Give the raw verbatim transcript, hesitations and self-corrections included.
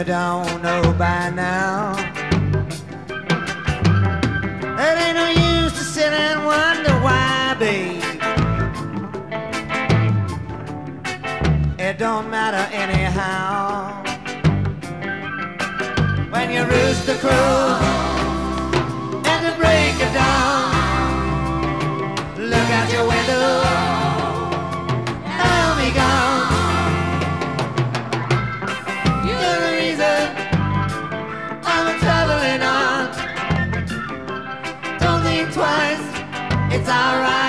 you don't know by now. It ain't no use to sit and wonder why, babe. It don't matter anyhow. When your rooster crows at the break of dawn, look out your window, I'll be gone. You're the reason I'm traveling on. Don't think twice, it's alright.